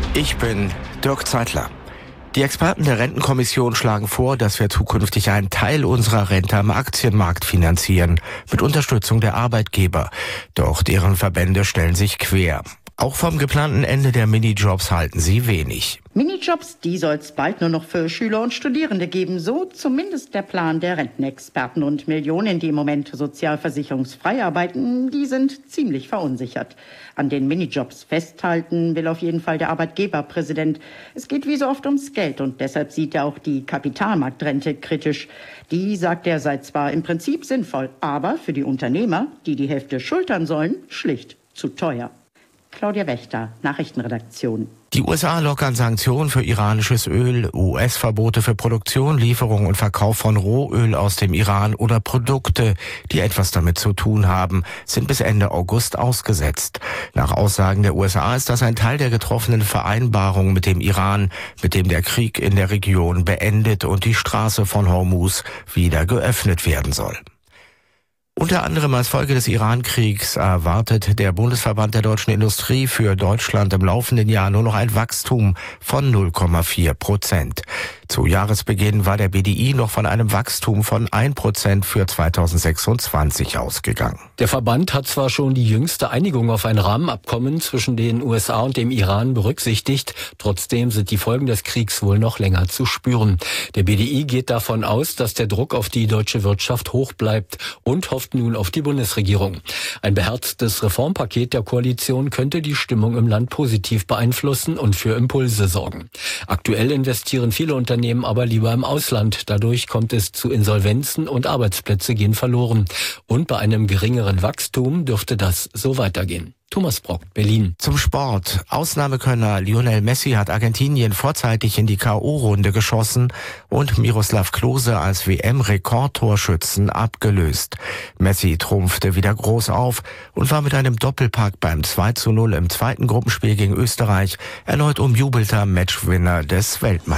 Ich bin Dirk Zeitler. Die Experten der Rentenkommission schlagen vor, dass wir zukünftig einen Teil unserer Rente am Aktienmarkt finanzieren, mit Unterstützung der Arbeitgeber. Doch deren Verbände stellen sich quer. Auch vom geplanten Ende der Minijobs halten sie wenig. Minijobs, die soll es bald nur noch für Schüler und Studierende geben. So zumindest der Plan der Rentenexperten. Und Millionen, die im Moment sozialversicherungsfrei arbeiten, die sind ziemlich verunsichert. An den Minijobs festhalten will auf jeden Fall der Arbeitgeberpräsident. Es geht wie so oft ums Geld und deshalb sieht er auch die Kapitalmarktrente kritisch. Die, sagt er, sei zwar im Prinzip sinnvoll, aber für die Unternehmer, die die Hälfte schultern sollen, schlicht zu teuer. Claudia Wächter, Nachrichtenredaktion. Die USA lockern Sanktionen für iranisches Öl, US-Verbote für Produktion, Lieferung und Verkauf von Rohöl aus dem Iran oder Produkte, die etwas damit zu tun haben, sind bis Ende August ausgesetzt. Nach Aussagen der USA ist das ein Teil der getroffenen Vereinbarung mit dem Iran, mit dem der Krieg in der Region beendet und die Straße von Hormuz wieder geöffnet werden soll. Unter anderem als Folge des Iran-Kriegs erwartet der Bundesverband der deutschen Industrie für Deutschland im laufenden Jahr nur noch ein Wachstum von 0,4%. Zu Jahresbeginn war der BDI noch von einem Wachstum von 1% für 2026 ausgegangen. Der Verband hat zwar schon die jüngste Einigung auf ein Rahmenabkommen zwischen den USA und dem Iran berücksichtigt, trotzdem sind die Folgen des Kriegs wohl noch länger zu spüren. Der BDI geht davon aus, dass der Druck auf die deutsche Wirtschaft hoch bleibt und hofft nun auf die Bundesregierung. Ein beherztes Reformpaket der Koalition könnte die Stimmung im Land positiv beeinflussen und für Impulse sorgen. Aktuell investieren viele Unternehmen aber lieber im Ausland. Dadurch kommt es zu Insolvenzen und Arbeitsplätze gehen verloren. Und bei einem geringeren Wachstum dürfte das so weitergehen. Thomas Brock, Berlin. Zum Sport. Ausnahmekönner Lionel Messi hat Argentinien vorzeitig in die K.O.-Runde geschossen und Miroslav Klose als WM-Rekordtorschützen abgelöst. Messi trumpfte wieder groß auf und war mit einem Doppelpack beim 2:0 im zweiten Gruppenspiel gegen Österreich erneut umjubelter Matchwinner des Weltmeisters.